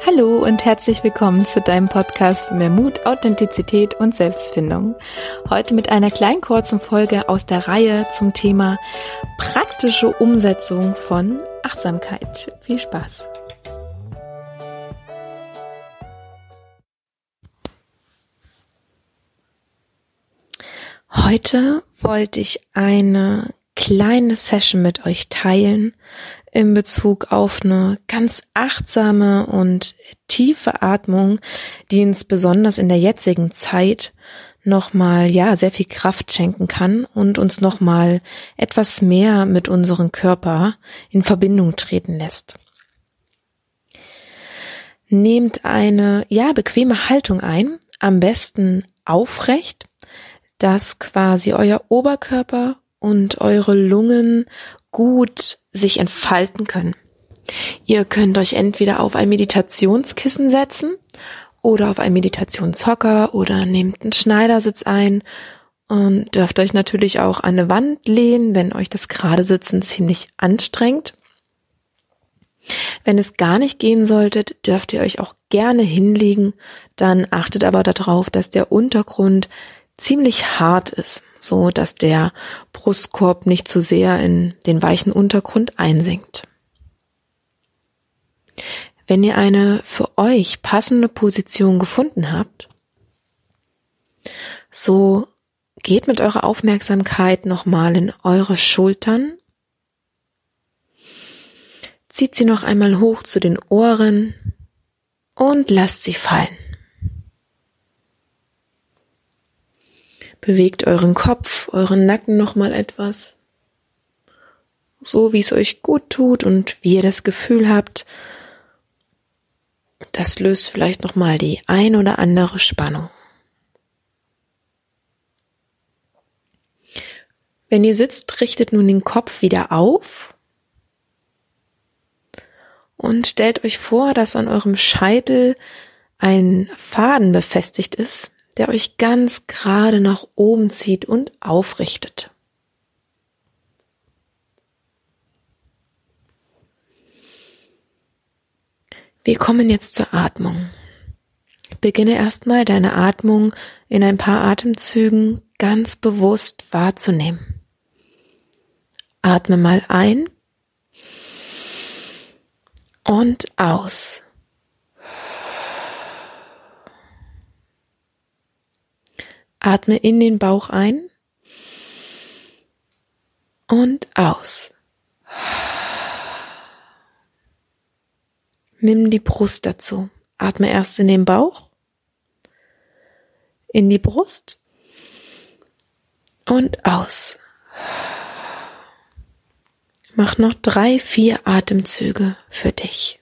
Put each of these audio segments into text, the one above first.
Hallo und herzlich willkommen zu deinem Podcast für mehr Mut, Authentizität und Selbstfindung. Heute mit einer kleinen kurzen Folge aus der Reihe zum Thema praktische Umsetzung von Achtsamkeit. Viel Spaß! Heute wollte ich eine kleine Session mit euch teilen in Bezug auf eine ganz achtsame und tiefe Atmung, die uns besonders in der jetzigen Zeit nochmal sehr viel Kraft schenken kann und uns nochmal etwas mehr mit unserem Körper in Verbindung treten lässt. Nehmt eine bequeme Haltung ein, am besten aufrecht, dass quasi euer Oberkörper und eure Lungen gut sich entfalten können. Ihr könnt euch entweder auf ein Meditationskissen setzen oder auf einen Meditationshocker oder nehmt einen Schneidersitz ein und dürft euch natürlich auch an eine Wand lehnen, wenn euch das gerade Sitzen ziemlich anstrengt. Wenn es gar nicht gehen solltet, dürft ihr euch auch gerne hinlegen, dann achtet aber darauf, dass der Untergrund ziemlich hart ist, so dass der Brustkorb nicht zu sehr in den weichen Untergrund einsinkt. Wenn ihr eine für euch passende Position gefunden habt, so geht mit eurer Aufmerksamkeit nochmal in eure Schultern, zieht sie noch einmal hoch zu den Ohren und lasst sie fallen. Bewegt euren Kopf, euren Nacken nochmal etwas, so wie es euch gut tut und wie ihr das Gefühl habt, das löst vielleicht nochmal die ein oder andere Spannung. Wenn ihr sitzt, richtet nun den Kopf wieder auf und stellt euch vor, dass an eurem Scheitel ein Faden befestigt ist, der euch ganz gerade nach oben zieht und aufrichtet. Wir kommen jetzt zur Atmung. Beginne erstmal deine Atmung in ein paar Atemzügen ganz bewusst wahrzunehmen. Atme mal ein und aus. Atme in den Bauch ein und aus. Nimm die Brust dazu. Atme erst in den Bauch, in die Brust und aus. Mach noch 3-4 Atemzüge für dich.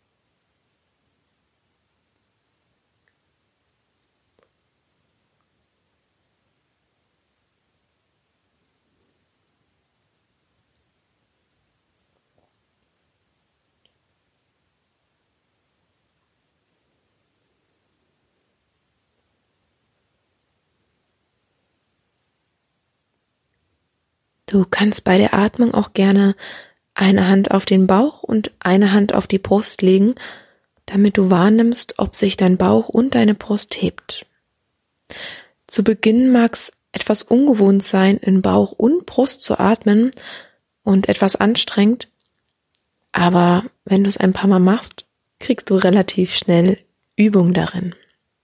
Du kannst bei der Atmung auch gerne eine Hand auf den Bauch und eine Hand auf die Brust legen, damit du wahrnimmst, ob sich dein Bauch und deine Brust hebt. Zu Beginn mag es etwas ungewohnt sein, in Bauch und Brust zu atmen und etwas anstrengend, aber wenn du es ein paar Mal machst, kriegst du relativ schnell Übung darin.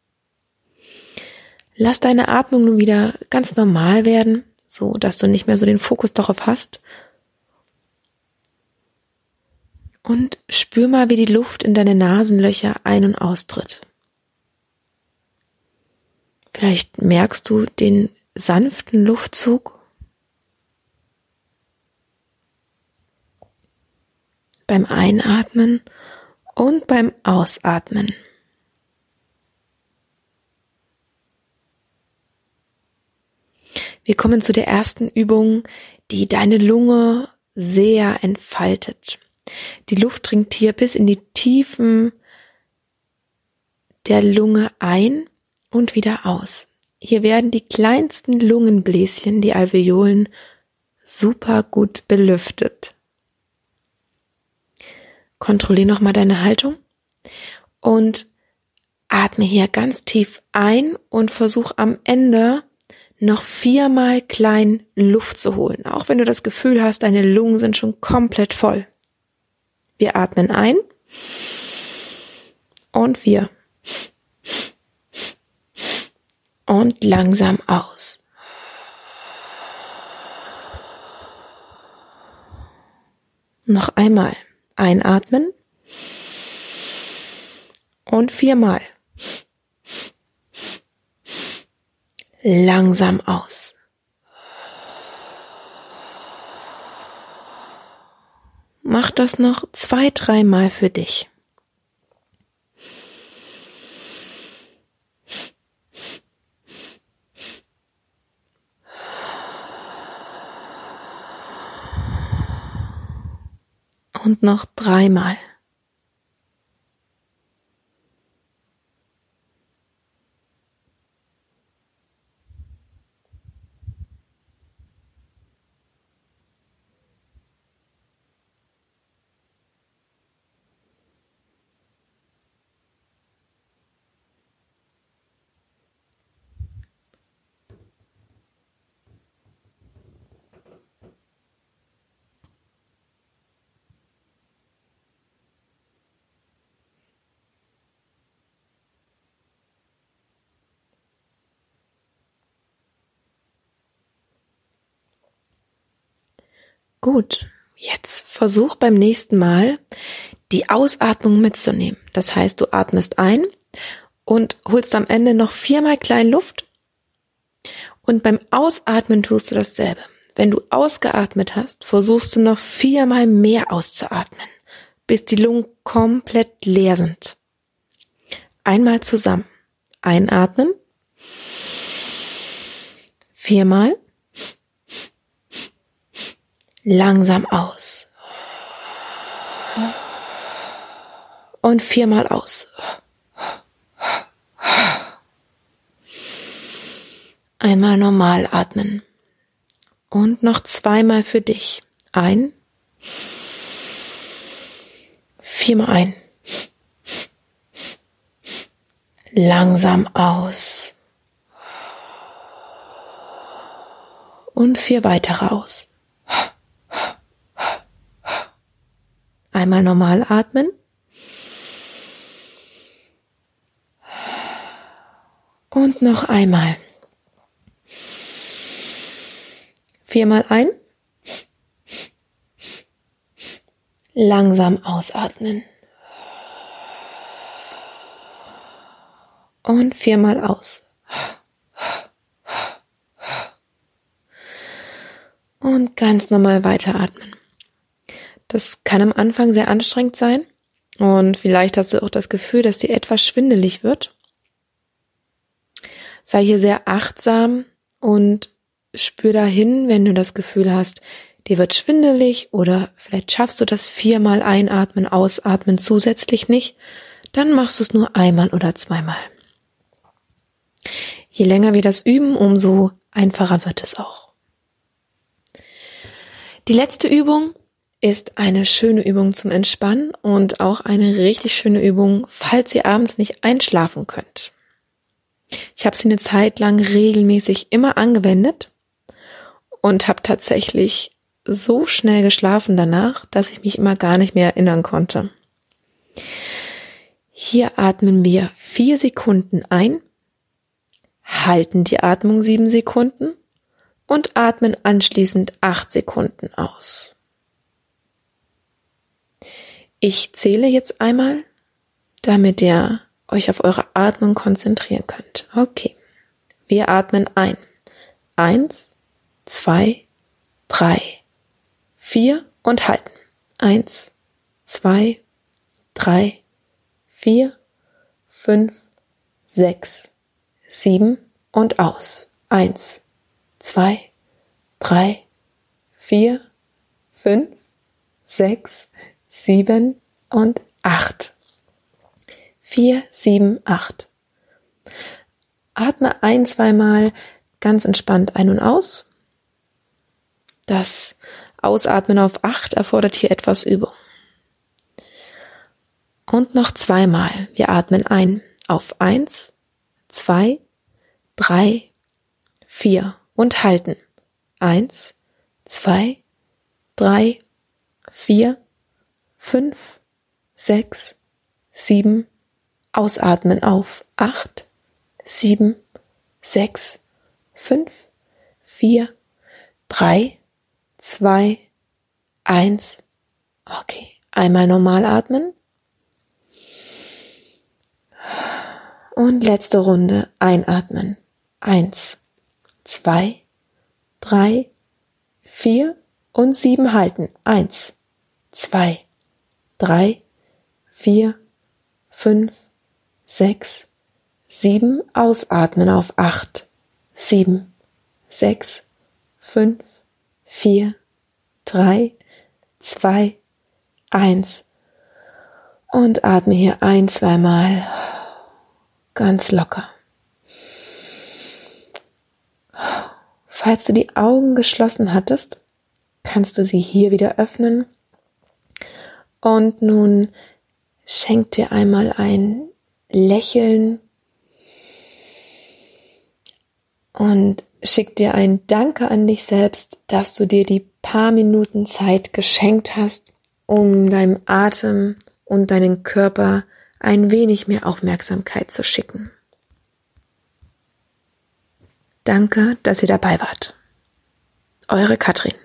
Lass deine Atmung nun wieder ganz normal werden, so dass du nicht mehr so den Fokus darauf hast. Und spür mal, wie die Luft in deine Nasenlöcher ein- und austritt. Vielleicht merkst du den sanften Luftzug beim Einatmen und beim Ausatmen. Wir kommen zu der ersten Übung, die deine Lunge sehr entfaltet. Die Luft dringt hier bis in die Tiefen der Lunge ein und wieder aus. Hier werden die kleinsten Lungenbläschen, die Alveolen, super gut belüftet. Kontrollier nochmal deine Haltung und atme hier ganz tief ein und versuch am Ende noch 4-mal klein Luft zu holen, auch wenn du das Gefühl hast, deine Lungen sind schon komplett voll. Wir atmen ein und wir und langsam aus. Noch einmal einatmen und 4-mal. Langsam aus. Mach das noch 2-3 Mal für dich. Und noch 3 Mal. Gut, jetzt versuch beim nächsten Mal die Ausatmung mitzunehmen. Das heißt, du atmest ein und holst am Ende noch 4-mal klein Luft und beim Ausatmen tust du dasselbe. Wenn du ausgeatmet hast, versuchst du noch 4-mal mehr auszuatmen, bis die Lungen komplett leer sind. Einmal zusammen. Einatmen. 4-mal. Langsam aus. Und 4-mal aus. Einmal normal atmen. Und noch 2-mal für dich. Ein. 4-mal ein. Langsam aus. Und 4 weitere aus. Einmal normal atmen. Und noch einmal. 4-mal ein. Langsam ausatmen. Und 4-mal aus. Und ganz normal weiteratmen. Das kann am Anfang sehr anstrengend sein und vielleicht hast du auch das Gefühl, dass dir etwas schwindelig wird. Sei hier sehr achtsam und spür dahin, wenn du das Gefühl hast, dir wird schwindelig oder vielleicht schaffst du das 4-mal einatmen, ausatmen zusätzlich nicht, dann machst du es nur 1-mal oder 2-mal. Je länger wir das üben, umso einfacher wird es auch. Die letzte Übung ist eine schöne Übung zum Entspannen und auch eine richtig schöne Übung, falls ihr abends nicht einschlafen könnt. Ich habe sie eine Zeit lang regelmäßig immer angewendet und habe tatsächlich so schnell geschlafen danach, dass ich mich immer gar nicht mehr erinnern konnte. Hier atmen wir 4 Sekunden ein, halten die Atmung 7 Sekunden und atmen anschließend 8 Sekunden aus. Ich zähle jetzt einmal, damit ihr euch auf eure Atmung konzentrieren könnt. Okay, wir atmen ein. 1, 2, 3, 4 und halten. 1, 2, 3, 4, 5, 6, 7 und aus. 1, 2, 3, 4, 5, 6, 7 und 8. 4, 7, 8. Atme 1-2 Mal ganz entspannt ein und aus. Das Ausatmen auf 8 erfordert hier etwas Übung. Und noch 2-mal. Wir atmen ein auf 1, 2, 3, 4 und halten. 1, 2, 3, 4, 5, 6, 7. Ausatmen auf 8, 7, 6, 5, 4, 3, 2, 1. Okay, einmal normal atmen. Und letzte Runde einatmen. 1, 2, 3, 4 und 7 halten. 1, 2, 3, 4, 5, 6, 7. Ausatmen auf 8, 7, 6, 5, 4, 3, 2, 1. Und atme hier 1-2 Mal ganz locker. Falls du die Augen geschlossen hattest, kannst du sie hier wieder öffnen. Und nun schenk dir einmal ein Lächeln und schick dir ein Danke an dich selbst, dass du dir die paar Minuten Zeit geschenkt hast, um deinem Atem und deinen Körper ein wenig mehr Aufmerksamkeit zu schicken. Danke, dass ihr dabei wart. Eure Katrin.